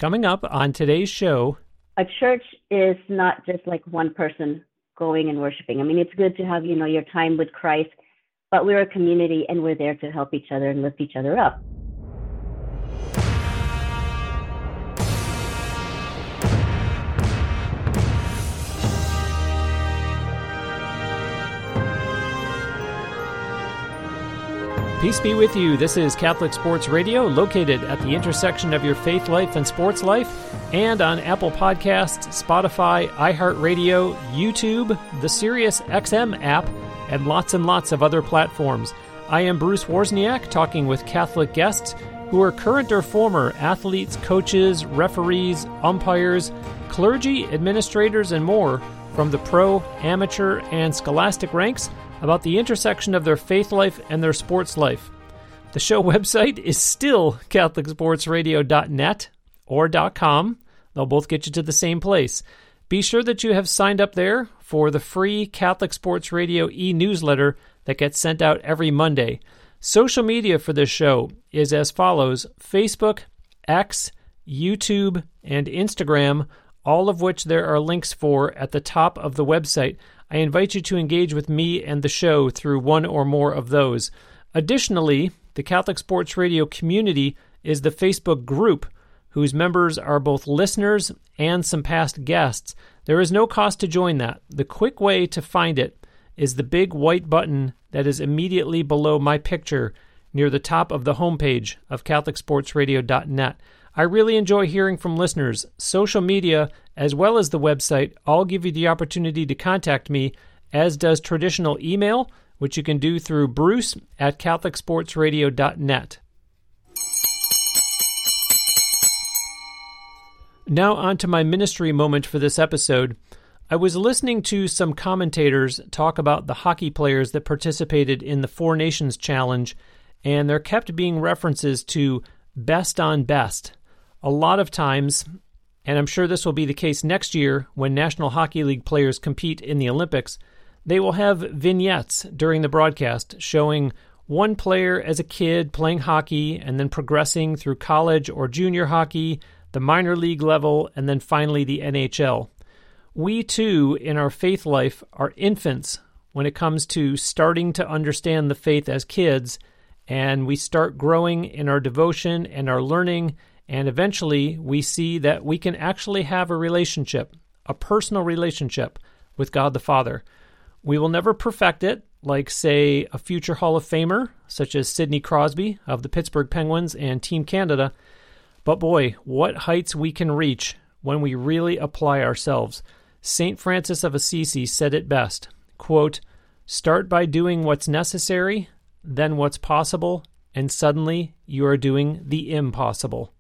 Coming up on today's show. A church is not just like one person going and worshiping. I mean, it's good to have, your time with Christ, but we're a community and we're there to help each other and lift each other up. Peace be with you. This is Catholic Sports Radio, located at the intersection of your faith life and sports life, and on Apple Podcasts, Spotify, iHeartRadio, YouTube, the Sirius XM app, and lots of other platforms. I am Bruce Wozniak, talking with Catholic guests who are current or former athletes, coaches, referees, umpires, clergy, administrators, and more from the pro, amateur, and scholastic ranks about the intersection of their faith life and their sports life. The show website is still CatholicSportsRadio.net or .com. They'll both get you to the same place. Be sure that you have signed up there for the free Catholic Sports Radio e-newsletter that gets sent out every Monday. Social media for this show is as follows: Facebook, X, YouTube, and Instagram, all of which there are links for at the top of the website. I invite you to engage with me and the show through one or more of those. Additionally, the Catholic Sports Radio community is the Facebook group, whose members are both listeners and some past guests. There is no cost to join that. The quick way to find it is the big white button that is immediately below my picture near the top of the homepage of CatholicSportsRadio.net. I really enjoy hearing from listeners. Social media, as well as the website, all give you the opportunity to contact me, as does traditional email, which you can do through bruce@CatholicSportsRadio.net. Now on to my ministry moment for this episode. I was listening to some commentators talk about the hockey players that participated in the Four Nations Challenge, and there kept being references to best on best. A lot of times, and I'm sure this will be the case next year when National Hockey League players compete in the Olympics, they will have vignettes during the broadcast showing one player as a kid playing hockey and then progressing through college or junior hockey, the minor league level, and then finally the NHL. We too, in our faith life, are infants when it comes to starting to understand the faith as kids, and we start growing in our devotion and our learning. And eventually, we see that we can actually have a relationship, a personal relationship with God the Father. We will never perfect it, like, say, a future Hall of Famer, such as Sidney Crosby of the Pittsburgh Penguins and Team Canada. But boy, what heights we can reach when we really apply ourselves. St. Francis of Assisi said it best, quote, "Start by doing what's necessary, then what's possible, and suddenly you are doing the impossible."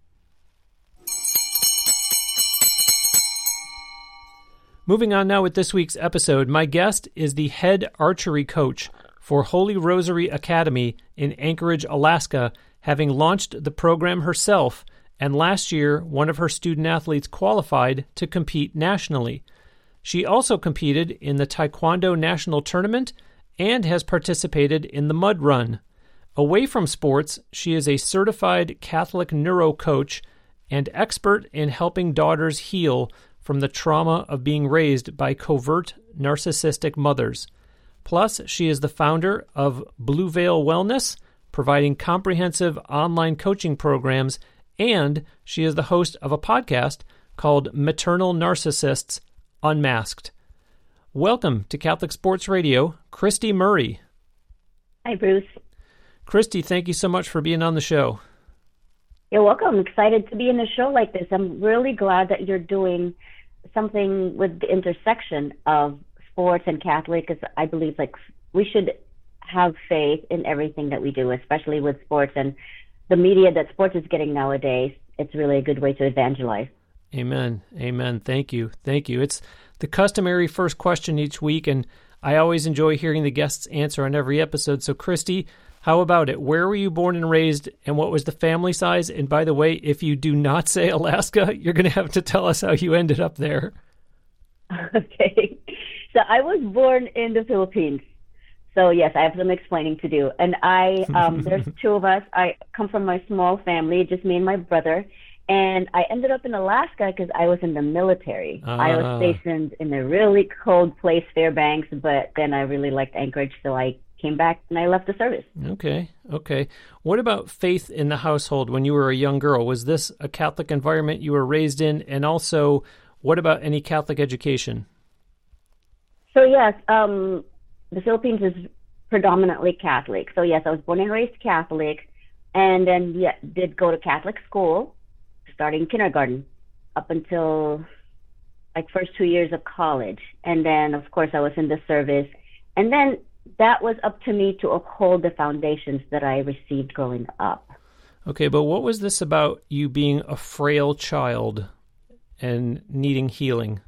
Moving on now with this week's episode, my guest is the head archery coach for Holy Rosary Academy in Anchorage, Alaska, having launched the program herself, and last year one of her student athletes qualified to compete nationally. She also competed in the Taekwondo National Tournament and has participated in the Mud Run. Away from sports, she is a certified Catholic neuro coach and expert in helping daughters heal from the trauma of being raised by covert narcissistic mothers. Plus, she is the founder of Blue Veil Wellness, providing comprehensive online coaching programs, and she is the host of a podcast called Maternal Narcissists Unmasked. Welcome to Catholic Sports Radio, Christy Murray. Hi, Bruce. Christy, thank you so much for being on the show. You're welcome. I'm excited to be in a show like this. I'm really glad that you're doing something with the intersection of sports and Catholic, because I believe we should have faith in everything that we do, especially with sports and the media that sports is getting nowadays. It's really a good way to evangelize. Amen. Amen. Thank you. Thank you. It's the customary first question each week, and I always enjoy hearing the guests answer on every episode. So, Christy, how about it? Where were you born and raised, and what was the family size? And by the way, if you do not say Alaska, you're going to have to tell us how you ended up there. Okay. So I was born in the Philippines. So yes, I have some explaining to do. And there's two of us. I come from a small family, just me and my brother. And I ended up in Alaska because I was in the military. I was Ah, stationed in a really cold place, Fairbanks, but then I really liked Anchorage, so I came back and I left the service. okay, okay. What about faith in the household when you were a young girl? Was this a Catholic environment you were raised in? And also, what about any Catholic education? So yes, the Philippines is predominantly Catholic. So yes, I was born and raised Catholic, and then yeah, did go to Catholic school, starting kindergarten up until like first 2 years of college, and then of course I was in the service, and then that was up to me to uphold the foundations that I received growing up. Okay, but what was this about you being a frail child and needing healing?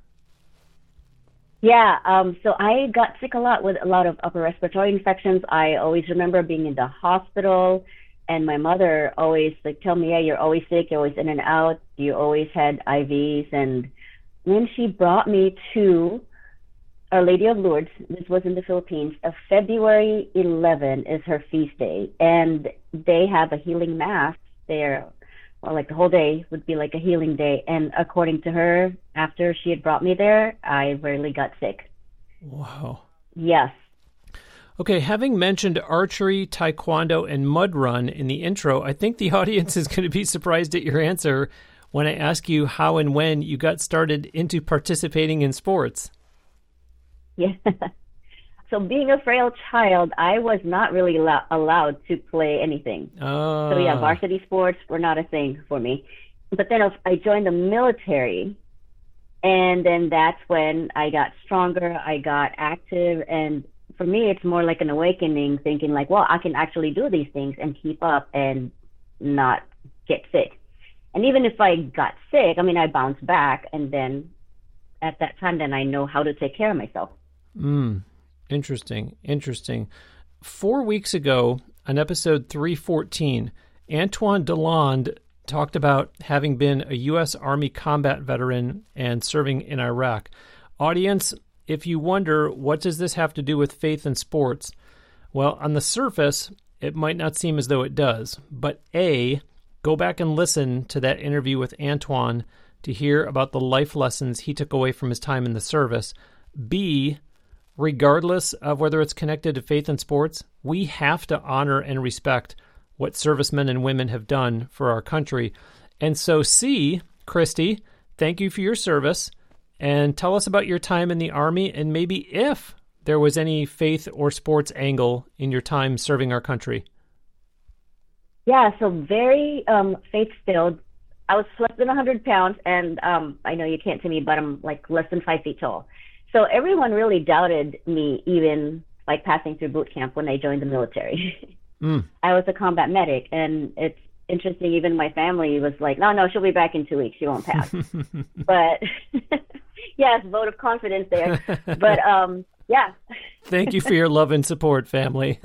Yeah, so I got sick a lot with a lot of upper respiratory infections. I always remember being in the hospital, and my mother always like tell me, "Yeah, you're always sick. You're always in and out. You always had IVs." And when she brought me to Our Lady of Lourdes, this was in the Philippines, February 11 is her feast day, and they have a healing mass there. Well, like the whole day would be like a healing day. And according to her, after she had brought me there, I rarely got sick. Wow. Yes. Okay, having mentioned archery, taekwondo, and mud run in the intro, I think the audience is going to be surprised at your answer when I ask you how and when you got started into participating in sports. Yeah. So being a frail child, I was not really allowed to play anything. So yeah, Ah, varsity sports were not a thing for me. But then I joined the military, and then that's when I got stronger, I got active, and for me, it's more like an awakening, thinking like, well, I can actually do these things and keep up and not get sick. And even if I got sick, I mean, I bounced back, and then at that time, then I know how to take care of myself. interesting, interesting. 4 weeks ago, on episode 314, Antoine Deland talked about having been a U.S. Army combat veteran and serving in Iraq. Audience, if you wonder, what does this have to do with faith and sports? Well, on the surface, it might not seem as though it does. But A, go back and listen to that interview with Antoine to hear about the life lessons he took away from his time in the service. B, regardless of whether it's connected to faith and sports, we have to honor and respect what servicemen and women have done for our country. And so C, Christy, thank you for your service. And tell us about your time in the Army and maybe if there was any faith or sports angle in your time serving our country. Yeah, so very faith-filled. I was less than 100 pounds, and I know you can't see me, but I'm like less than 5 feet tall. So everyone really doubted me, even like passing through boot camp when I joined the military. I was a combat medic, and it's interesting. Even my family was like, no, she'll be back in 2 weeks. She won't pass. But yes, vote of confidence there. But yeah. Thank you for your love and support, family.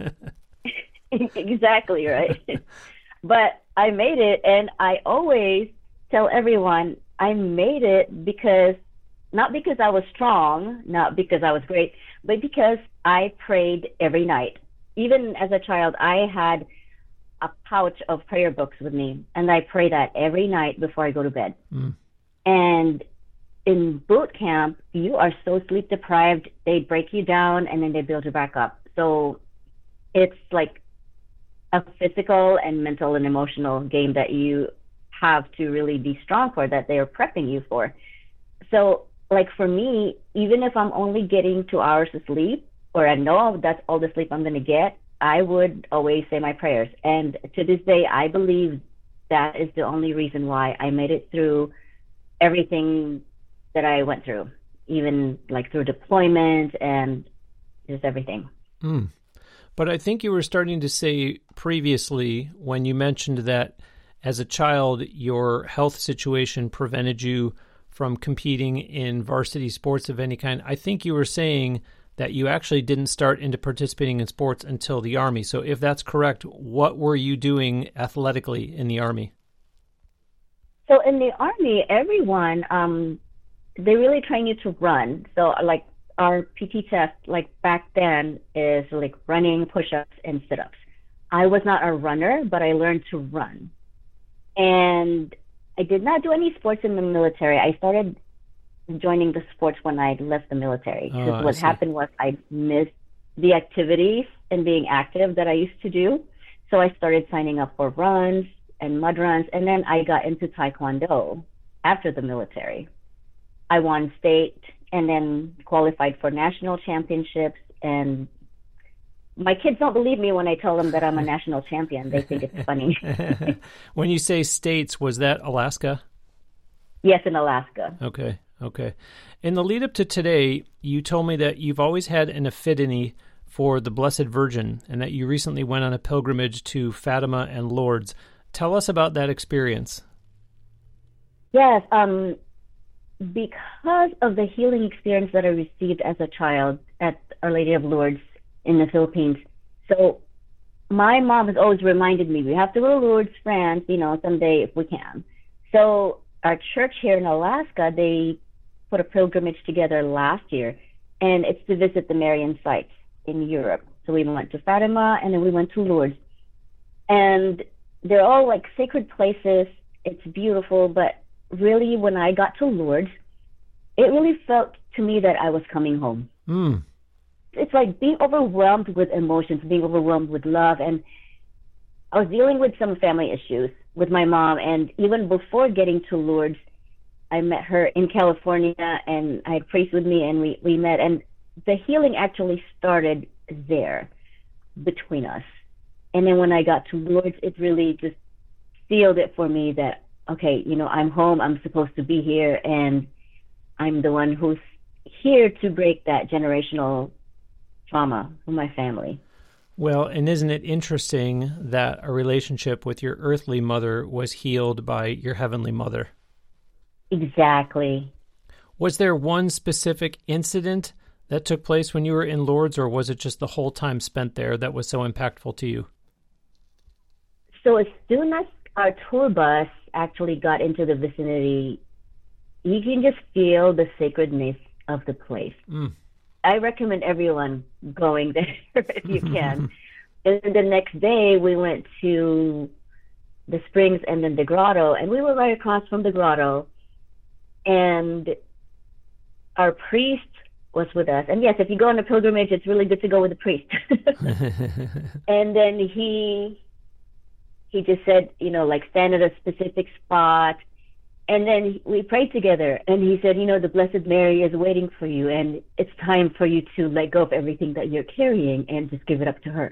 Exactly right. But I made it, and I always tell everyone I made it because not because I was strong, not because I was great, but because I prayed every night. Even as a child, I had a pouch of prayer books with me, and I pray that every night before I go to bed. And in boot camp, you are so sleep deprived, they break you down and then they build you back up. So it's like a physical and mental and emotional game that you have to really be strong for, that they are prepping you for. So like for me, even if I'm only getting 2 hours of sleep, or I know that's all the sleep I'm going to get, I would always say my prayers. And to this day, I believe that is the only reason why I made it through everything that I went through, even like through deployment and just everything. But I think you were starting to say previously when you mentioned that as a child, your health situation prevented you from competing in varsity sports of any kind. I think you were saying that you actually didn't start into participating in sports until the Army. So if that's correct, what were you doing athletically in the Army? So in the Army, everyone, they really train you to run. So like our PT test, like back then, is like running, push-ups, and sit-ups. I was not a runner, but I learned to run. And I did not do any sports in the military. I started joining the sports when I left the military. Because what happened was I missed the activities and being active that I used to do. So I started signing up for runs and mud runs, and then I got into Taekwondo after the military. I won state and then qualified for national championships, and my kids don't believe me when I tell them that I'm a national champion. They think it's funny. When you say states, was that Alaska? Yes, in Alaska. Okay. In the lead up to today, you told me that you've always had an affinity for the Blessed Virgin and that you recently went on a pilgrimage to Fatima and Lourdes. Tell us about that experience. Yes, because of the healing experience that I received as a child at Our Lady of Lourdes in the Philippines. So my mom has always reminded me, we have to go to Lourdes, France, someday if we can. So our church here in Alaska, they put a pilgrimage together last year, and it's to visit the Marian sites in Europe. So we went to Fatima, and then we went to Lourdes. And they're all like sacred places. It's beautiful, but really when I got to Lourdes, it really felt to me that I was coming home. It's like being overwhelmed with emotions, being overwhelmed with love. And I was dealing with some family issues with my mom. And even before getting to Lourdes, I met her in California, and I had priests with me, and we met. And the healing actually started there between us. And then when I got to Lourdes, it really just sealed it for me that, okay, I'm home, I'm supposed to be here, and I'm the one who's here to break that generational trauma for my family. Well, and isn't it interesting that a relationship with your earthly mother was healed by your heavenly mother? Exactly. Was there one specific incident that took place when you were in Lourdes, or was it just the whole time spent there that was so impactful to you? So as soon as our tour bus actually got into the vicinity, you can just feel the sacredness of the place. I recommend everyone going there if you can. And the next day, we went to the springs and then the grotto, and we were right across from the grotto. And our priest was with us. And yes, if you go on a pilgrimage, it's really good to go with a priest. And then he just said, stand at a specific spot. And then we prayed together. And he said, the Blessed Mary is waiting for you. And it's time for you to let go of everything that you're carrying and just give it up to her.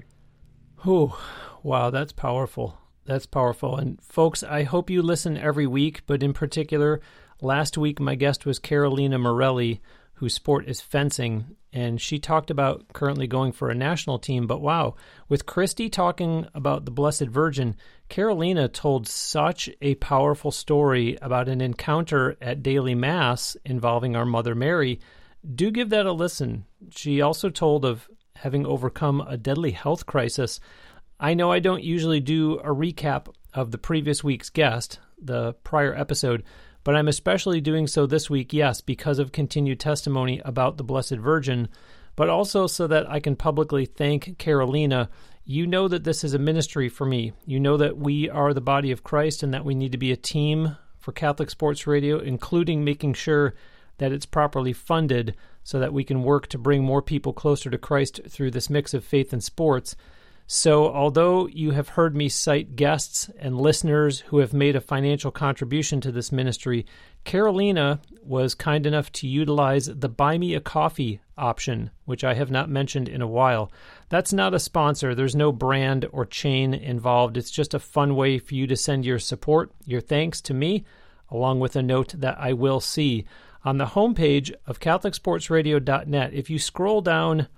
Oh, wow, that's powerful. That's powerful. And folks, I hope you listen every week, but in particular, last week my guest was Carolina Morelli, whose sport is fencing, and she talked about currently going for a national team. But wow, with Christy talking about the Blessed Virgin, Carolina told such a powerful story about an encounter at daily Mass involving our Mother Mary. Do give that a listen. She also told of having overcome a deadly health crisis. I know I don't usually do a recap of the previous week's guest, the prior episode, but I'm especially doing so this week, yes, because of continued testimony about the Blessed Virgin, but also so that I can publicly thank Carolina. You know that this is a ministry for me. You know that we are the body of Christ and that we need to be a team for Catholic Sports Radio, including making sure that it's properly funded so that we can work to bring more people closer to Christ through this mix of faith and sports. So although you have heard me cite guests and listeners who have made a financial contribution to this ministry, Carolina was kind enough to utilize the Buy Me a Coffee option, which I have not mentioned in a while. That's not a sponsor. There's no brand or chain involved. It's just a fun way for you to send your support, your thanks to me, along with a note that I will see. On the homepage of CatholicSportsRadio.net, if you scroll down,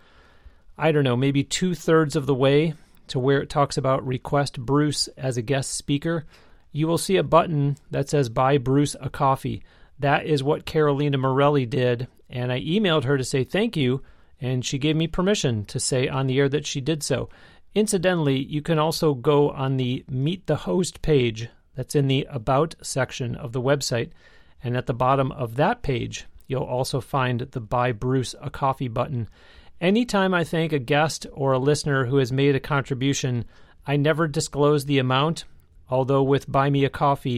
I don't know, maybe 2/3 of the way to where it talks about request Bruce as a guest speaker, you will see a button that says Buy Bruce a Coffee. That is what Carolina Morelli did, and I emailed her to say thank you, and she gave me permission to say on the air that she did so. Incidentally, you can also go on the Meet the Host page that's in the About section of the website, and at the bottom of that page, you'll also find the Buy Bruce a Coffee button. Anytime I thank a guest or a listener who has made a contribution, I never disclose the amount, although with Buy Me a Coffee,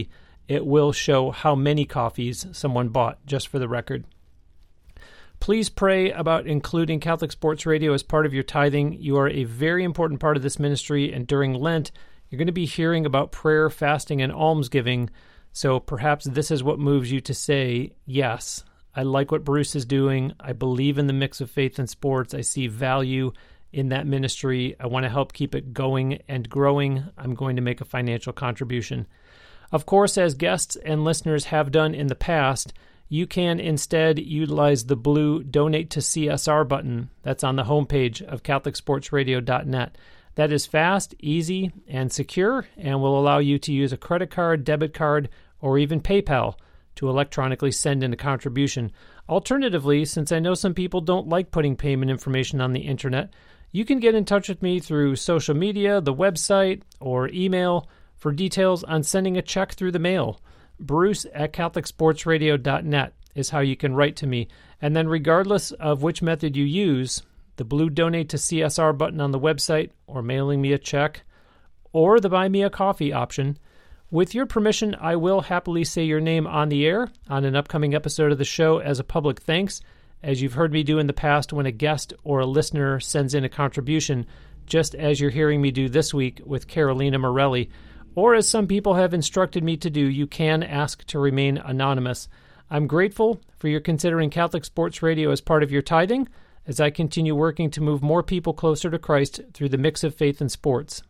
it will show how many coffees someone bought, just for the record. Please pray about including Catholic Sports Radio as part of your tithing. You are a very important part of this ministry, and during Lent, you're going to be hearing about prayer, fasting, and almsgiving, so perhaps this is what moves you to say, yes, I like what Bruce is doing. I believe in the mix of faith and sports. I see value in that ministry. I want to help keep it going and growing. I'm going to make a financial contribution. Of course, as guests and listeners have done in the past, you can instead utilize the blue Donate to CSR button that's on the homepage of CatholicSportsRadio.net. That is fast, easy, and secure, and will allow you to use a credit card, debit card, or even PayPal to electronically send in a contribution. Alternatively, since I know some people don't like putting payment information on the internet, you can get in touch with me through social media, the website, or email for details on sending a check through the mail. Bruce at CatholicSportsRadio.net is how you can write to me. And then regardless of which method you use, the blue Donate to CSR button on the website, or mailing me a check, or the Buy Me a Coffee option, with your permission, I will happily say your name on the air on an upcoming episode of the show as a public thanks, as you've heard me do in the past when a guest or a listener sends in a contribution, just as you're hearing me do this week with Carolina Morelli. Or as some people have instructed me to do, you can ask to remain anonymous. I'm grateful for your considering Catholic Sports Radio as part of your tithing, as I continue working to move more people closer to Christ through the mix of faith and sports.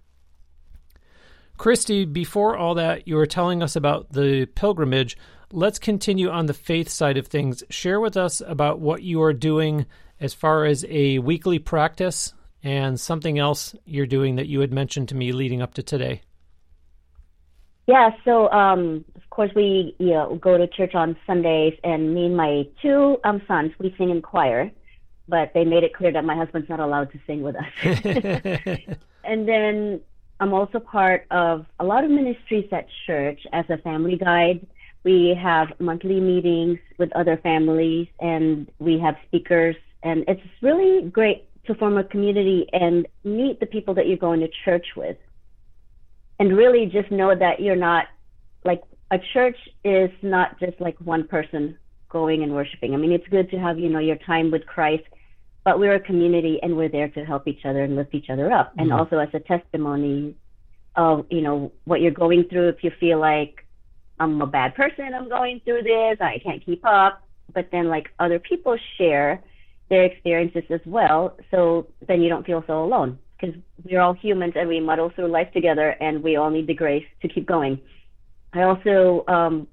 Christy, before all that, you were telling us about the pilgrimage. Let's continue on the faith side of things. Share with us about what you are doing as far as a weekly practice and something else you're doing that you had mentioned to me leading up to today. Yeah, so of course we go to church on Sundays, and me and my two sons, we sing in choir, but they made it clear that my husband's not allowed to sing with us. And then I'm also part of a lot of ministries at church as a family guide. We have monthly meetings with other families, and we have speakers, and it's really great to form a community and meet the people that you're going to church with. And really just know that you're not, like, a church is not just like one person going and worshiping. I mean, it's good to have, your time with Christ, but we're a community and we're there to help each other and lift each other up. Mm-hmm. And also as a testimony of, what you're going through. If you feel like I'm a bad person, I'm going through this, I can't keep up, but then like other people share their experiences as well. So then you don't feel so alone, because we're all humans and we muddle through life together, and we all need the grace to keep going. I also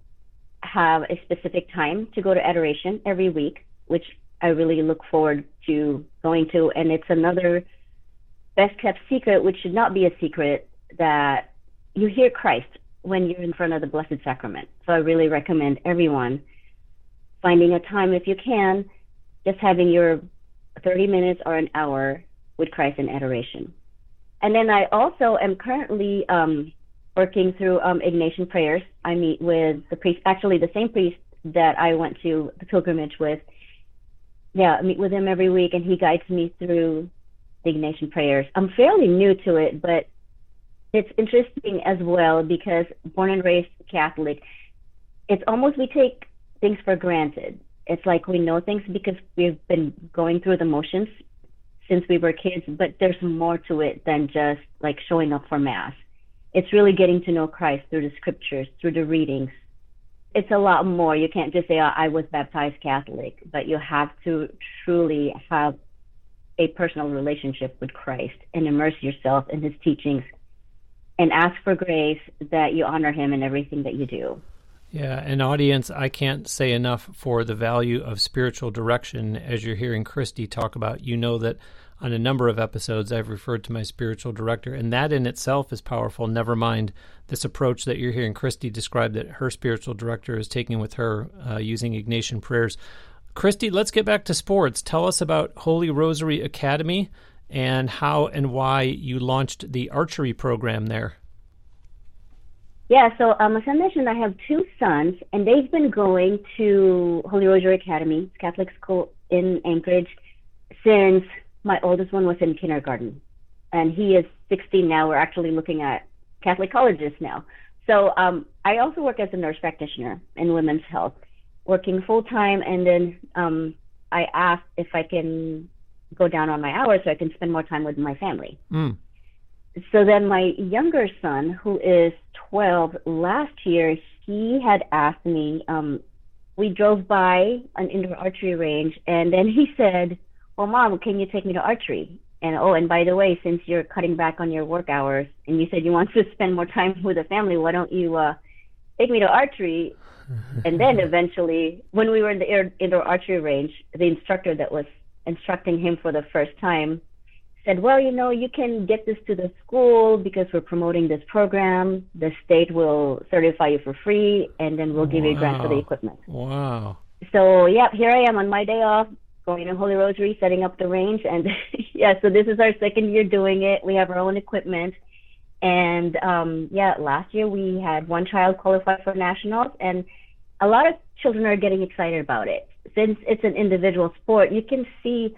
have a specific time to go to adoration every week, which I really look forward to going to. And it's another best kept secret, which should not be a secret, that you hear Christ when you're in front of the Blessed Sacrament. So I really recommend everyone finding a time, if you can, just having your 30 minutes or an hour with Christ in adoration. And then I also am currently working through Ignatian prayers. I meet with the priest, actually the same priest that I went to the pilgrimage with. Yeah, I meet with him every week, and he guides me through the Ignatian prayers. I'm fairly new to it, but it's interesting as well, because born and raised Catholic, it's almost we take things for granted. It's like we know things because we've been going through the motions since we were kids, but there's more to it than just like showing up for Mass. It's really getting to know Christ through the scriptures, through the readings. It's a lot more. You can't just say, I was baptized Catholic, but you have to truly have a personal relationship with Christ and immerse yourself in his teachings and ask for grace that you honor him in everything that you do. Yeah, and audience, I can't say enough for the value of spiritual direction. As you're hearing Christy talk about, you know that on a number of episodes I've referred to my spiritual director, and that in itself is powerful, never mind this approach that you're hearing Christy describe that her spiritual director is taking with her using Ignatian prayers. Christy, let's get back to sports. Tell us about Holy Rosary Academy and how and why you launched the archery program there. Yeah, so as I mentioned, I have two sons, and they've been going to Holy Rosary Academy, Catholic school in Anchorage, since my oldest one was in kindergarten. And he is 16 now. We're actually looking at Catholic colleges now. So I also work as a nurse practitioner in women's health, working full time, and then I asked if I can go down on my hours so I can spend more time with my family. So then my younger son, who is 12, last year, he had asked me, we drove by an indoor archery range, and then he said, well, Mom, can you take me to archery? And by the way, since you're cutting back on your work hours and you said you want to spend more time with the family, why don't you take me to archery? And then eventually, when we were in the indoor archery range, the instructor that was instructing him for the first time said, well, you can get this to the school because we're promoting this program. The state will certify you for free, and then we'll give you a grant for the equipment. Wow. So, yeah, here I am on my day off, going to Holy Rosary, setting up the range. And, so this is our second year doing it. We have our own equipment. And, last year we had one child qualify for nationals, and a lot of children are getting excited about it. Since it's an individual sport, you can see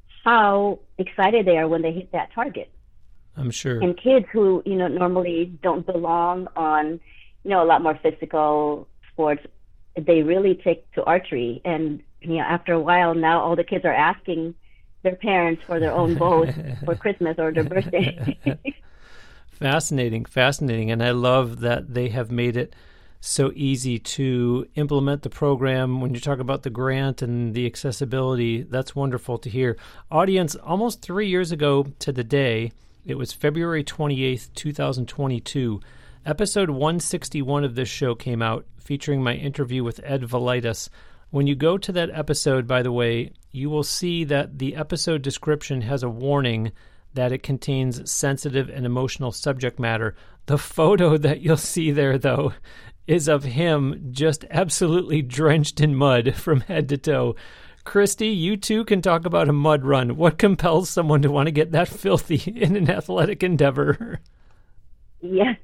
how excited they are when they hit that target. I'm sure. And kids who, normally don't belong on, a lot more physical sports, they really take to archery. And, after a while now, all the kids are asking their parents for their own bows for Christmas or their birthday. Fascinating. And I love that they have made it so easy to implement the program. When you talk about the grant and the accessibility, that's wonderful to hear. Audience, almost 3 years ago to the day, it was February 28th, 2022, episode 161 of this show came out, featuring my interview with Ed Velitis. When you go to that episode, by the way, you will see that the episode description has a warning that it contains sensitive and emotional subject matter. The photo that you'll see there, though, is of him just absolutely drenched in mud from head to toe. Christy, you too can talk about a mud run. What compels someone to want to get that filthy in an athletic endeavor? Yeah.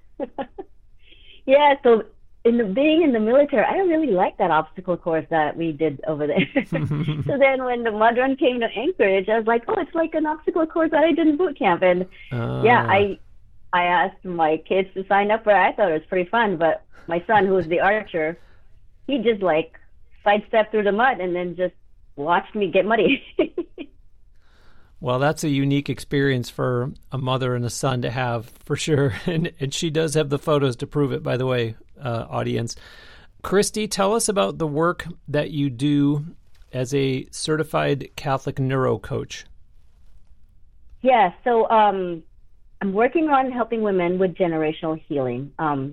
So being in the military, I don't really like that obstacle course that we did over there. So then when the mud run came to Anchorage, I was like, it's like an obstacle course that I did in boot camp. And I asked my kids to sign up for it. I thought it was pretty fun, but my son, who was the archer, he just sidestepped through the mud and then just watched me get muddy. Well, that's a unique experience for a mother and a son to have, for sure. And she does have the photos to prove it, by the way, audience. Christy, tell us about the work that you do as a certified Catholic neuro coach. Yeah, so I'm working on helping women with generational healing.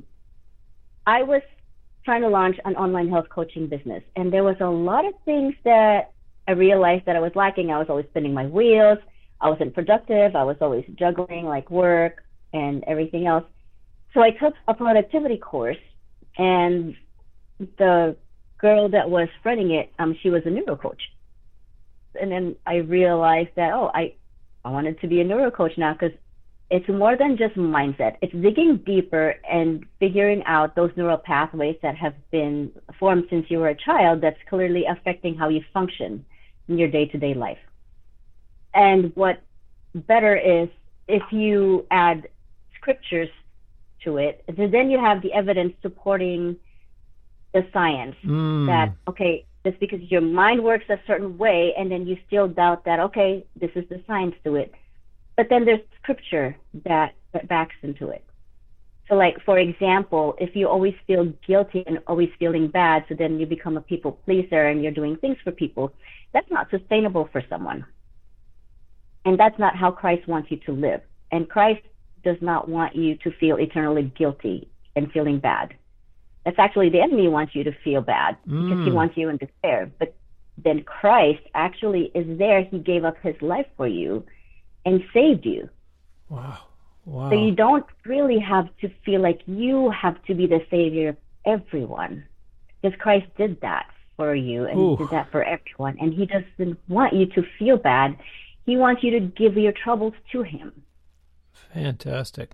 I was trying to launch an online health coaching business, and there was a lot of things that I realized that I was lacking. I was always spinning my wheels. I wasn't productive. I was always juggling work and everything else. So I took a productivity course, and the girl that was running it, she was a neuro coach. And then I realized that, I wanted to be a neuro coach now, because it's more than just mindset. It's digging deeper and figuring out those neural pathways that have been formed since you were a child that's clearly affecting how you function in your day-to-day life. And what better is if you add scriptures to it, then you have the evidence supporting the science that, just because your mind works a certain way and then you still doubt that, this is the science to it. But then there's scripture that backs into it. So for example, if you always feel guilty and always feeling bad, so then you become a people pleaser and you're doing things for people, that's not sustainable for someone. And that's not how Christ wants you to live. And Christ does not want you to feel eternally guilty and feeling bad. That's actually the enemy wants you to feel bad because he wants you in despair. But then Christ actually is there. He gave up his life for you and saved you. Wow. So you don't really have to feel like you have to be the savior of everyone, because Christ did that for you and he did that for everyone. And he doesn't want you to feel bad. He wants you to give your troubles to him. Fantastic.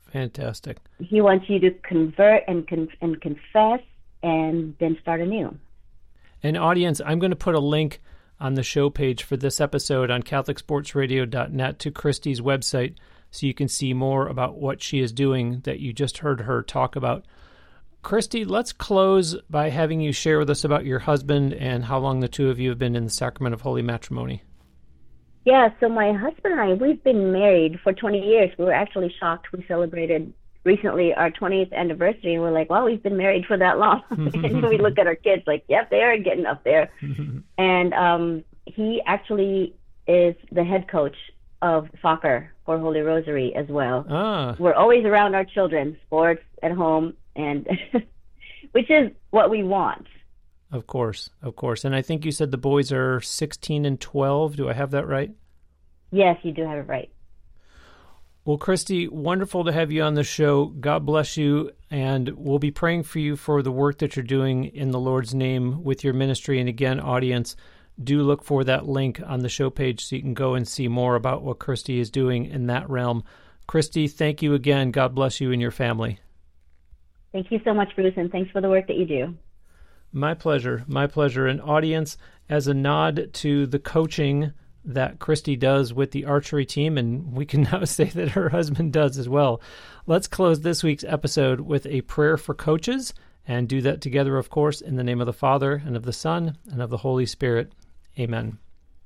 He wants you to convert and confess and then start anew. And audience, I'm going to put a link on the show page for this episode on CatholicSportsRadio.net to Christy's website so you can see more about what she is doing that you just heard her talk about. Christy, let's close by having you share with us about your husband and how long the two of you have been in the sacrament of holy matrimony. Yeah, so my husband and I, we've been married for 20 years. We were actually shocked. We celebrated recently our 20th anniversary, and we're like, wow, we've been married for that long. And we look at our kids like, yep, they are getting up there. And he actually is the head coach of soccer for Holy Rosary as well. We're always around our children, sports at home, and which is what we want. Of course. And I think you said the boys are 16 and 12. Do I have that right? Yes, you do have it right. Well, Christy, wonderful to have you on the show. God bless you, and we'll be praying for you for the work that you're doing in the Lord's name with your ministry. And again, audience, do look for that link on the show page so you can go and see more about what Christy is doing in that realm. Christy, thank you again. God bless you and your family. Thank you so much, Bruce, and thanks for the work that you do. My pleasure. And audience, as a nod to the coaching that Christy does with the archery team, and we can now say that her husband does as well, let's close this week's episode with a prayer for coaches, and do that together, of course, in the name of the Father, and of the Son, and of the Holy Spirit. Amen.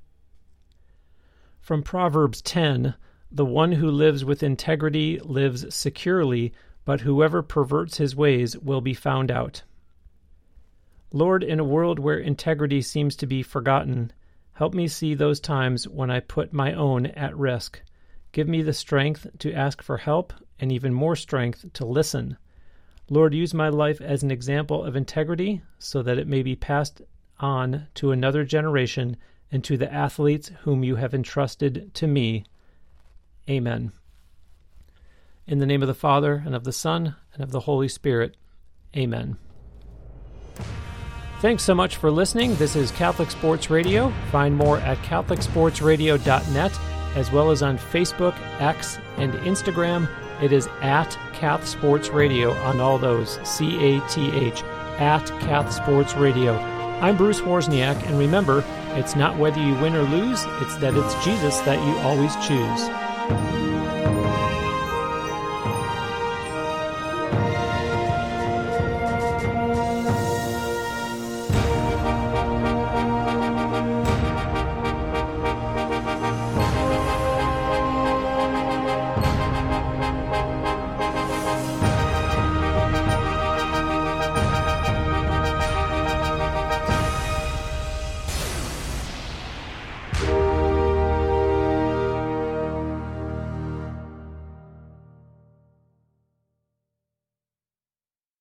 From Proverbs 10, the one who lives with integrity lives securely, but whoever perverts his ways will be found out. Lord, in a world where integrity seems to be forgotten, help me see those times when I put my own at risk. Give me the strength to ask for help and even more strength to listen. Lord, use my life as an example of integrity so that it may be passed on to another generation and to the athletes whom you have entrusted to me. Amen. In the name of the Father, and of the Son, and of the Holy Spirit. Amen. Thanks so much for listening. This is Catholic Sports Radio. Find more at CatholicSportsRadio.net, as well as on Facebook, X, and Instagram. It is at Cath Sports Radio on all those, CATH, at Cath Sports Radio. I'm Bruce Wozniak, and remember, it's not whether you win or lose, it's that it's Jesus that you always choose.